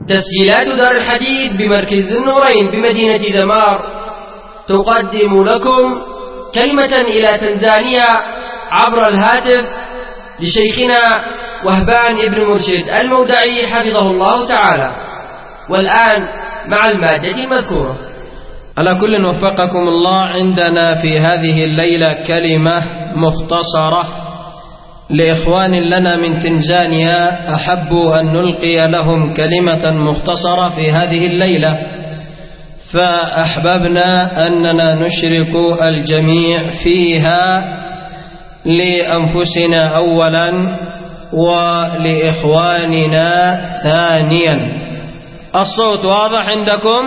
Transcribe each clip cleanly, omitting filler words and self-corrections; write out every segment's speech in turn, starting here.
تسجيلات دار الحديث بمركز النورين بمدينة ذمار تقدم لكم كلمة إلى تنزانيا عبر الهاتف لشيخنا وهبان ابن مرشد المودعي حفظه الله تعالى. والآن مع المادة المذكورة. على كل وفقكم الله. عندنا في هذه الليلة كلمة مختصرة لإخوان لنا من تنزانيا، أحب أن نلقي لهم كلمة مختصرة في هذه الليلة، فأحببنا أننا نشرك الجميع فيها لأنفسنا أولا ولإخواننا ثانيا. الصوت واضح عندكم؟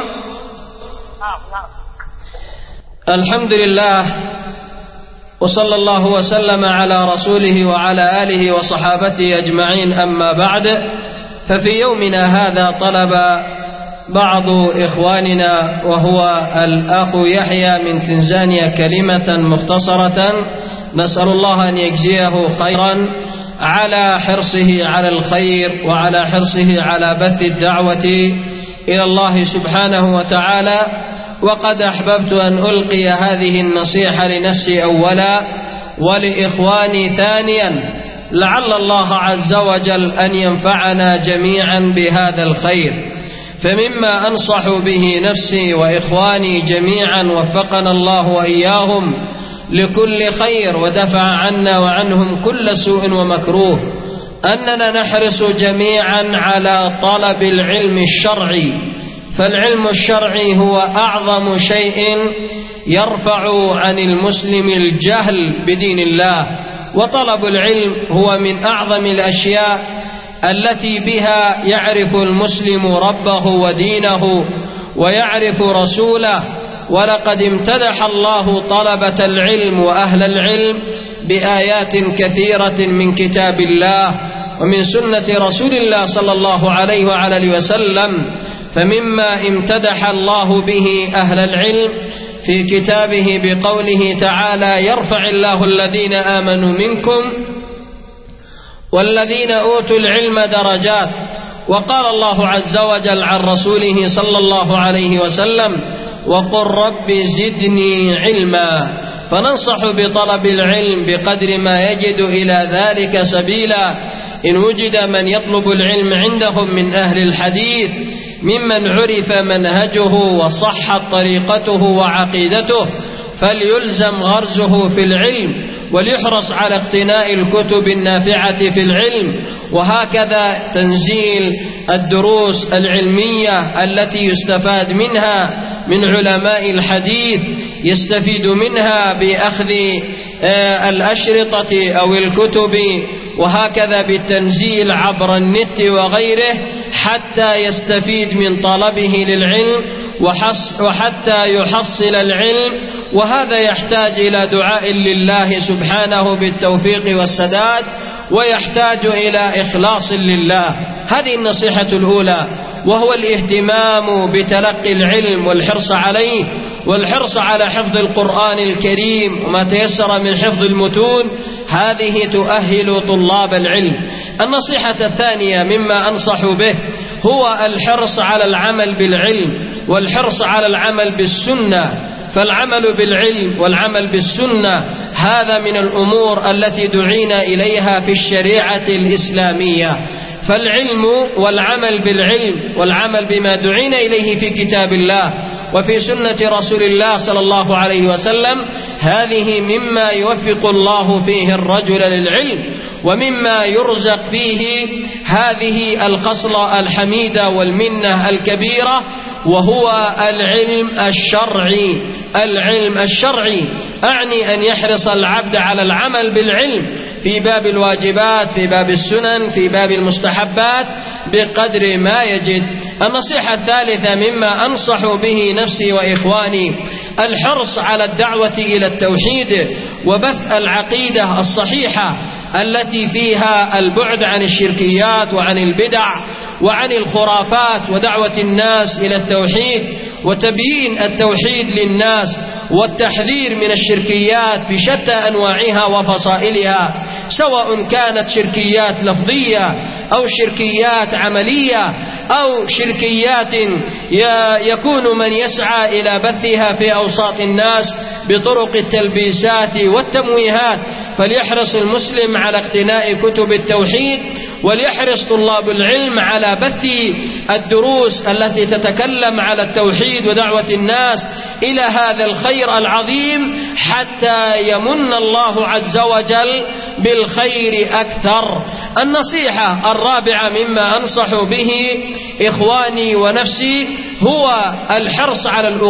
الحمد لله، وصلى الله وسلم على رسوله وعلى آله وصحابته أجمعين. أما بعد، ففي يومنا هذا طلب بعض إخواننا وهو الأخ يحيى من تنزانيا كلمة مختصرة، نسأل الله أن يجزيه خيرا على حرصه على الخير وعلى حرصه على بث الدعوة إلى الله سبحانه وتعالى. وقد أحببت أن ألقي هذه النصيحة لنفسي أولا ولإخواني ثانيا، لعل الله عز وجل أن ينفعنا جميعا بهذا الخير. فمما أنصح به نفسي وإخواني جميعا وفقنا الله وإياهم لكل خير ودفع عنا وعنهم كل سوء ومكروه، أننا نحرص جميعا على طلب العلم الشرعي. فالعلم الشرعي هو أعظم شيء يرفع عن المسلم الجهل بدين الله، وطلب العلم هو من أعظم الأشياء التي بها يعرف المسلم ربه ودينه ويعرف رسوله. ولقد امتدح الله طلبة العلم وأهل العلم بآيات كثيرة من كتاب الله ومن سنة رسول الله صلى الله عليه وعلى آله وسلم. فمما امتدح الله به أهل العلم في كتابه بقوله تعالى: يرفع الله الذين آمنوا منكم والذين أوتوا العلم درجات. وقال الله عز وجل عن رسوله صلى الله عليه وسلم: وقل رب زدني علما. فننصح بطلب العلم بقدر ما يجد إلى ذلك سبيلا. إن وجد من يطلب العلم عندهم من أهل الحديث ممن عرف منهجه وصحت طريقته وعقيدته، فليلزم غرزه في العلم وليحرص على اقتناء الكتب النافعة في العلم. وهكذا تنزيل الدروس العلمية التي يستفاد منها من علماء الحديث، يستفيد منها بأخذ الأشرطة أو الكتب، وهكذا بالتنزيل عبر النت وغيره، حتى يستفيد من طلبه للعلم وحتى يحصل العلم. وهذا يحتاج إلى دعاء لله سبحانه بالتوفيق والسداد، ويحتاج إلى إخلاص لله. هذه النصيحة الأولى، وهو الاهتمام بتلقي العلم والحرص عليه، والحرص على حفظ القرآن الكريم وما تيسر من حفظ المتون. هذه تؤهل طلاب العلم. النصيحة الثانية مما أنصح به هو الحرص على العمل بالعلم والحرص على العمل بالسنة. فالعمل بالعلم والعمل بالسنة هذا من الأمور التي دعينا إليها في الشريعة الإسلامية. فالعلم والعمل بالعلم والعمل بما دعينا إليه في كتاب الله وفي سنة رسول الله صلى الله عليه وسلم، هذه مما يوفق الله فيه الرجل للعلم، ومما يرزق فيه هذه الخصلة الحميدة والمنة الكبيرة، وهو العلم الشرعي. العلم الشرعي أعني أن يحرص العبد على العمل بالعلم في باب الواجبات، في باب السنن، في باب المستحبات بقدر ما يجد. النصيحة الثالثة مما أنصح به نفسي وإخواني الحرص على الدعوة إلى التوحيد وبث العقيدة الصحيحة التي فيها البعد عن الشركيات وعن البدع وعن الخرافات، ودعوة الناس إلى التوحيد وتبيين التوحيد للناس والتحذير من الشركيات بشتى أنواعها وفصائلها، سواء كانت شركيات لفظية أو شركيات عملية أو شركيات يكون من يسعى إلى بثها في أوساط الناس بطرق التلبيسات والتمويهات. فليحرص المسلم على اقتناء كتب التوحيد، وليحرص طلاب العلم على بث الدروس التي تتكلم على التوحيد ودعوة الناس إلى هذا الخير العظيم، حتى يمن الله عز وجل بالخير أكثر. النصيحة الرابعة مما أنصح به إخواني ونفسي هو الحرص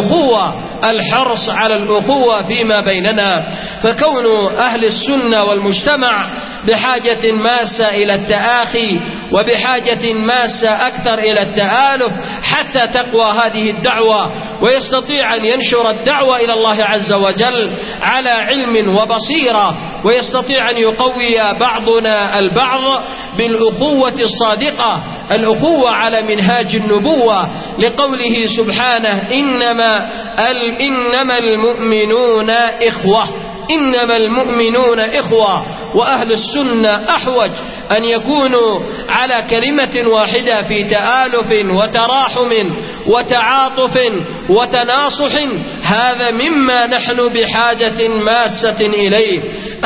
على الأخوة فيما بيننا. فكون أهل السنة والمجتمع بحاجة ماسة إلى التآخي، وبحاجة ماسة أكثر إلى التآلف، حتى تقوى هذه الدعوة ويستطيع أن ينشر الدعوة إلى الله عز وجل على علم وبصيرة، ويستطيع أن يقوي بعضنا البعض بالأخوة الصادقة، الأخوة على منهاج النبوة، لقوله سبحانه: إنما المؤمنون إخوة. وأهل السنة أحوج أن يكونوا على كلمة واحدة في تآلف وتراحم وتعاطف وتناصح. هذا مما نحن بحاجة ماسة إليه.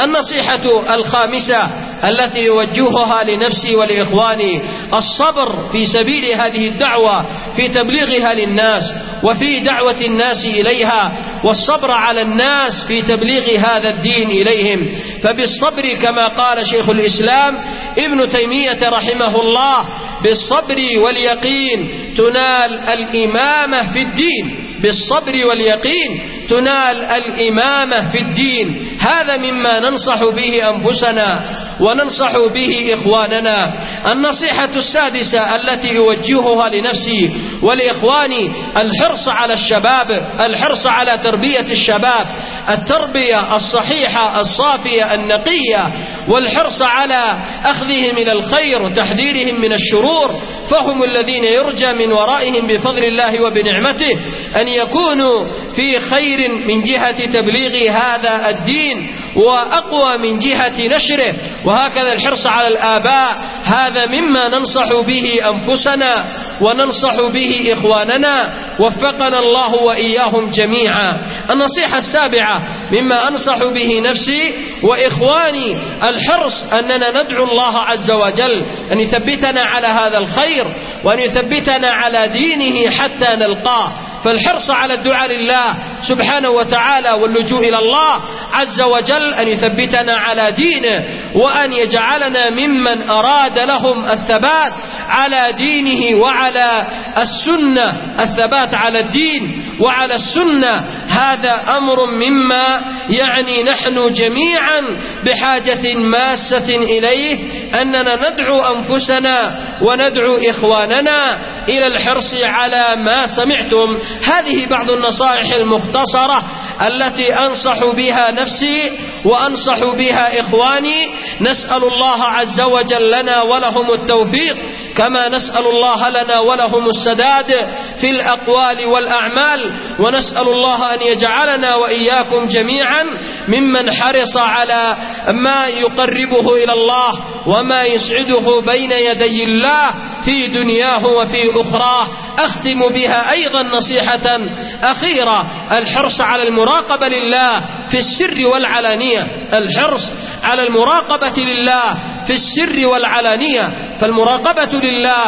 النصيحة الخامسة التي يوجهها لنفسي ولإخواني: الصبر في سبيل هذه الدعوة، في تبليغها للناس وفي دعوة الناس إليها، والصبر على الناس في تبليغ هذا الدين إليهم. فبالصبر كما قال شيخ الإسلام ابن تيمية رحمه الله: بالصبر واليقين تنال الإمامة في الدين. بالصبر واليقين تنال الإمامة في الدين. هذا مما ننصح به أنفسنا وننصح به إخواننا. النصيحة السادسة التي يوجهها لنفسي ولإخواني: الحرص على الشباب، الحرص على تربية الشباب، التربية الصحيحة الصافية النقية، والحرص على أخذهم إلى الخير وتحذيرهم من الشرور، فهم الذين يرجى من ورائهم بفضل الله وبنعمته أن يكونوا في خير من جهة تبليغ هذا الدين، وأقوى من جهة نشره. وهكذا الحرص على الآباء، هذا مما ننصح به أنفسنا وننصح به إخواننا، وفقنا الله وإياهم جميعا. النصيحة السابعة مما أنصح به نفسي وإخواني: الحرص أننا ندعو الله عز وجل أن يثبتنا على هذا الخير، وأن يثبتنا على دينه حتى نلقاه. فالحرص على الدعاء لله سبحانه وتعالى واللجوء إلى الله عز وجل أن يثبتنا على دينه، وأن يجعلنا ممن أراد لهم الثبات على دينه وعلى السنة، الثبات على الدين وعلى السنة. هذا أمر مما يعني نحن جميعا بحاجة ماسة إليه، أننا ندعو أنفسنا وندعو إخواننا إلى الحرص على ما سمعتم. هذه بعض النصائح المختصرة التي أنصح بها نفسي وأنصح بها إخواني. نسأل الله عز وجل لنا ولهم التوفيق، كما نسأل الله لنا ولهم السداد في الأقوال والأعمال، ونسأل الله أن يجعلنا وإياكم جميعا ممن حرص على ما يقربه إلى الله وما يسعده بين يدي الله في دنياه وفي أخراه. أختم بها أيضا نصيحة أخيرة: الحرص على المراقبة لله في السر والعلانية. الحرص على المراقبة لله في السر والعلانية. فالمراقبة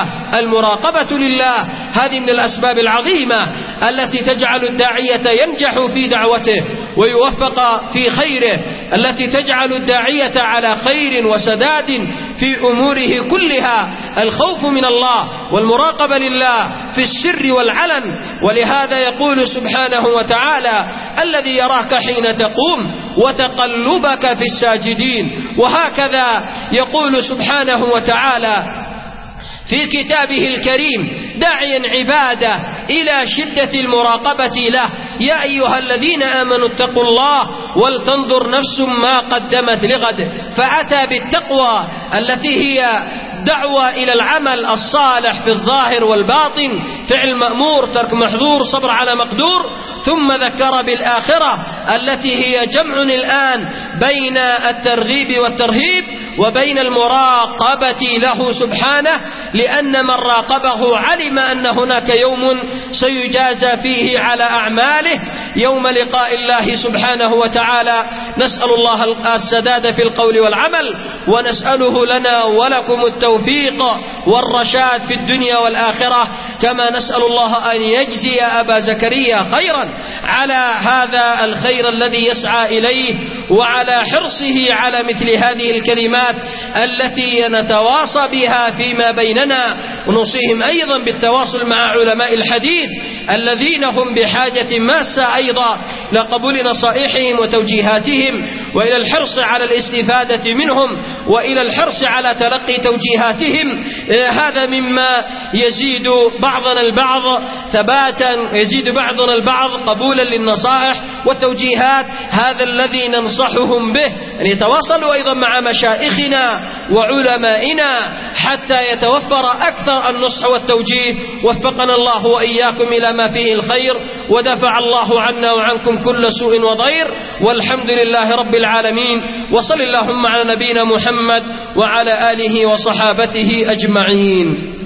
لله هذه من الأسباب العظيمة التي تجعل الداعية ينجح في دعوته ويوفق في خيره، التي تجعل الداعية على خير وسداد في أموره كلها. الخوف من الله والمراقبة لله في السر والعلن. ولهذا يقول سبحانه وتعالى: الذي يراك حين تقوم وتقلبك في الساجدين. وهكذا يقول سبحانه وتعالى في كتابه الكريم داعيا عباده إلى شدة المراقبة له: يا أيها الذين آمنوا اتقوا الله ولتنظر نفس ما قدمت لغد. فأتى بالتقوى التي هي دعوة إلى العمل الصالح في الظاهر والباطن، فعل مأمور، ترك محظور، صبر على مقدور. ثم ذكر بالآخرة التي هي جمع الآن بين الترغيب والترهيب وبين المراقبة له سبحانه، لأن من راقبه علم أن هناك يوم سيجازى فيه على أعماله يوم لقاء الله سبحانه وتعالى. نسأل الله السداد في القول والعمل، ونسأله لنا ولكم التوفيق والرشاد في الدنيا والآخرة، كما نسأل الله أن يجزي أبا زكريا خيرا على هذا الخير الذي يسعى إليه، وعلى حرصه على مثل هذه الكلمات التي نتواصى بها فيما بيننا. ونوصيهم أيضا بالتواصل مع علماء الحديث الذين هم بحاجة ماسة أيضا لقبول نصائحهم وتوجيهاتهم، وإلى الحرص على الاستفادة منهم، وإلى الحرص على تلقي توجيهاتهم. هذا مما يزيد بعضنا البعض ثباتا، يزيد بعضنا البعض قبولا للنصائح والتوجيهات. هذا الذي ننصحهم به، أن يتواصلوا أيضا مع مشائخنا وعلمائنا حتى يتوفر أكثر النصح والتوجيه. وفقنا الله وإياكم إلى ما فيه الخير، ودفع الله عنا وعنكم كل سوء وضير، والحمد لله رب العالمين. وصل اللهم على نبينا محمد وعلى آله وصحابته أجمعين.